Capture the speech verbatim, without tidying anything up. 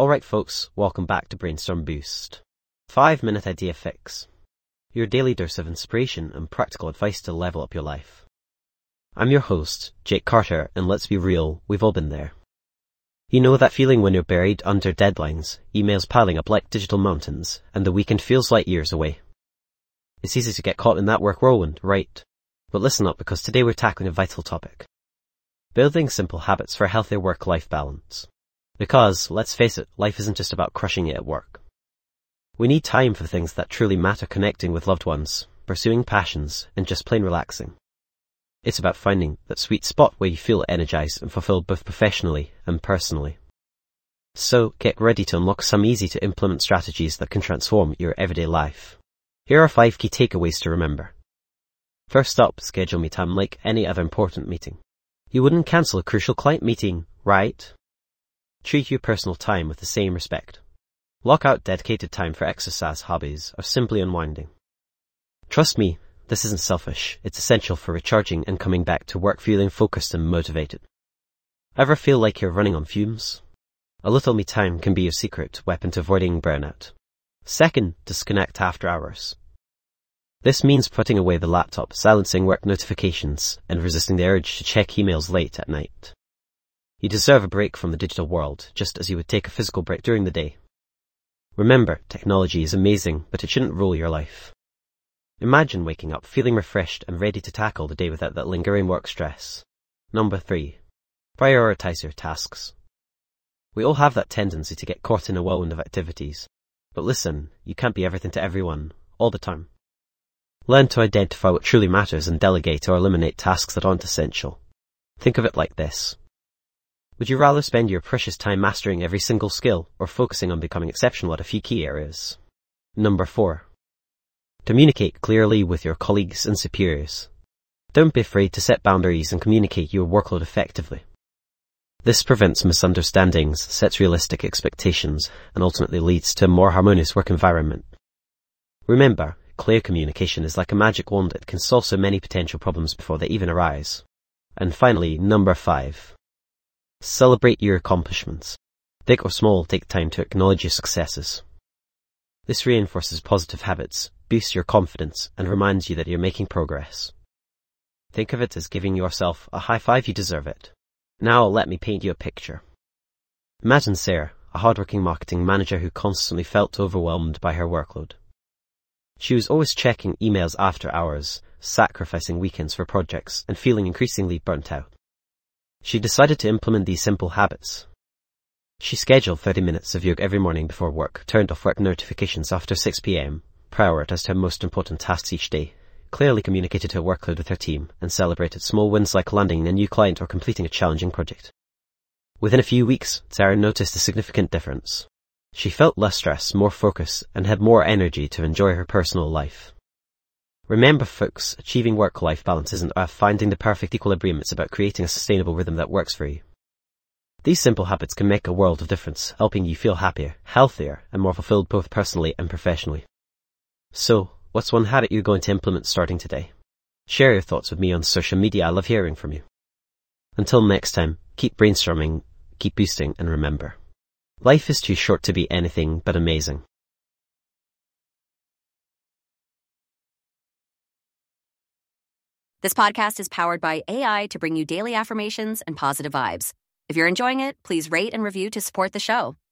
Alright folks, welcome back to Brainstorm Boost. five minute Idea Fix. Your daily dose of inspiration and practical advice to level up your life. I'm your host, Jake Carter, and let's be real, we've all been there. You know that feeling when you're buried under deadlines, emails piling up like digital mountains, and the weekend feels like years away. It's easy to get caught in that work whirlwind, right? But listen up, because today we're tackling a vital topic. Building simple habits for a healthier work-life balance. Because, let's face it, life isn't just about crushing it at work. We need time for things that truly matter, connecting with loved ones, pursuing passions, and just plain relaxing. It's about finding that sweet spot where you feel energized and fulfilled both professionally and personally. So, get ready to unlock some easy-to-implement strategies that can transform your everyday life. Here are five key takeaways to remember. First up, schedule me time like any other important meeting. You wouldn't cancel a crucial client meeting, right? Treat your personal time with the same respect. Lock out dedicated time for exercise, hobbies, or simply unwinding. Trust me, this isn't selfish. It's essential for recharging and coming back to work feeling focused and motivated. Ever feel like you're running on fumes? A little me time can be your secret weapon to avoiding burnout. Second, disconnect after hours. This means putting away the laptop, silencing work notifications, and resisting the urge to check emails late at night. You deserve a break from the digital world, just as you would take a physical break during the day. Remember, technology is amazing, but it shouldn't rule your life. Imagine waking up feeling refreshed and ready to tackle the day without that lingering work stress. Number three, prioritize your tasks. We all have that tendency to get caught in a whirlwind of activities. But listen, you can't be everything to everyone, all the time. Learn to identify what truly matters and delegate or eliminate tasks that aren't essential. Think of it like this. Would you rather spend your precious time mastering every single skill or focusing on becoming exceptional at a few key areas? Number four. Communicate clearly with your colleagues and superiors. Don't be afraid to set boundaries and communicate your workload effectively. This prevents misunderstandings, sets realistic expectations, and ultimately leads to a more harmonious work environment. Remember, clear communication is like a magic wand that can solve so many potential problems before they even arise. And finally, number five. Celebrate your accomplishments. Big or small, take time to acknowledge your successes. This reinforces positive habits, boosts your confidence, and reminds you that you're making progress. Think of it as giving yourself a high five. You deserve it. Now let me paint you a picture. Imagine Sarah, a hardworking marketing manager who constantly felt overwhelmed by her workload. She was always checking emails after hours, sacrificing weekends for projects, and feeling increasingly burnt out. She decided to implement these simple habits. She scheduled thirty minutes of yoga every morning before work, turned off work notifications after six p.m., prioritized her most important tasks each day, clearly communicated her workload with her team, and celebrated small wins like landing a new client or completing a challenging project. Within a few weeks, Sarah noticed a significant difference. She felt less stress, more focus, and had more energy to enjoy her personal life. Remember folks, achieving work-life balance isn't about finding the perfect equilibrium, it's about creating a sustainable rhythm that works for you. These simple habits can make a world of difference, helping you feel happier, healthier, and more fulfilled both personally and professionally. So, what's one habit you're going to implement starting today? Share your thoughts with me on social media. I love hearing from you. Until next time, keep brainstorming, keep boosting, and remember, life is too short to be anything but amazing. This podcast is powered by A I to bring you daily affirmations and positive vibes. If you're enjoying it, please rate and review to support the show.